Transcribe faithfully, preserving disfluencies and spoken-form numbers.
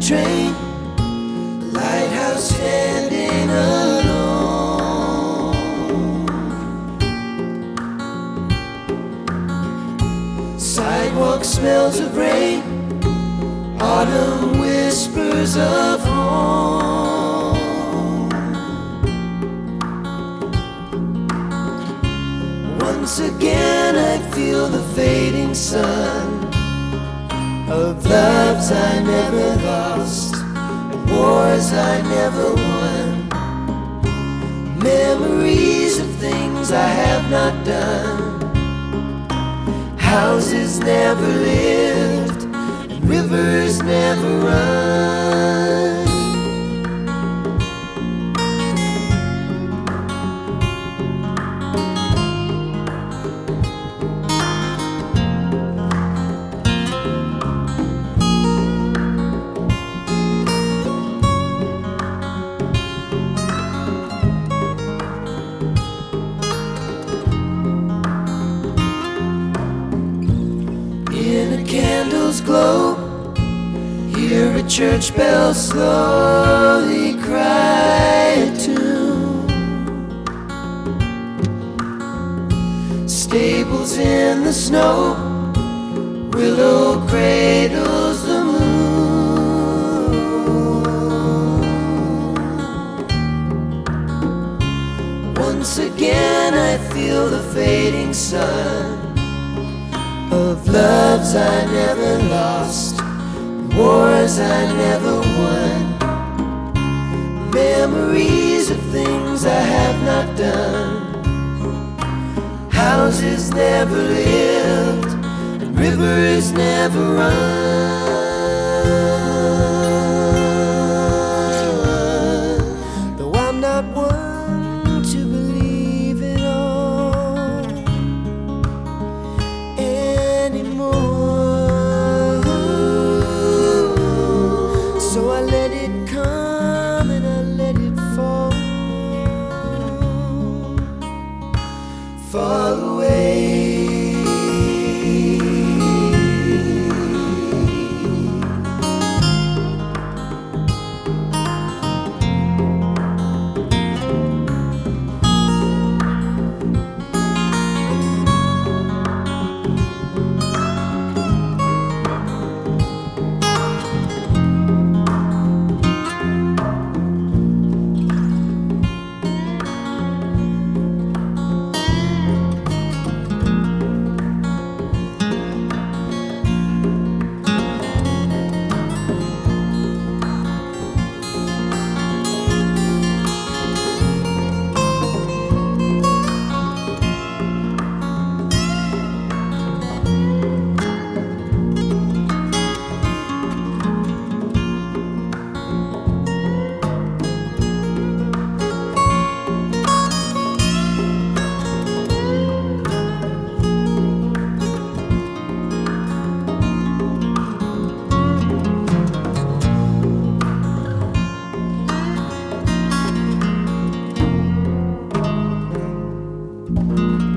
train, lighthouse standing alone. Sidewalk smells of rain, autumn whispers of home. Once again I feel the fading sun of loves I never lost, and wars I never won, memories of things I have not done, houses never lived, and rivers never run. Candles glow, hear a church bell slowly cry a tune. Stables in the snow, willow cradles the moon. Once again I feel the fading sun of loves I never lost, wars I never won, memories of things I have not done, houses never lived, and rivers never run. Though I'm not one to believe it all anymore, so I let it come and I let it fall, fall away. Thank you.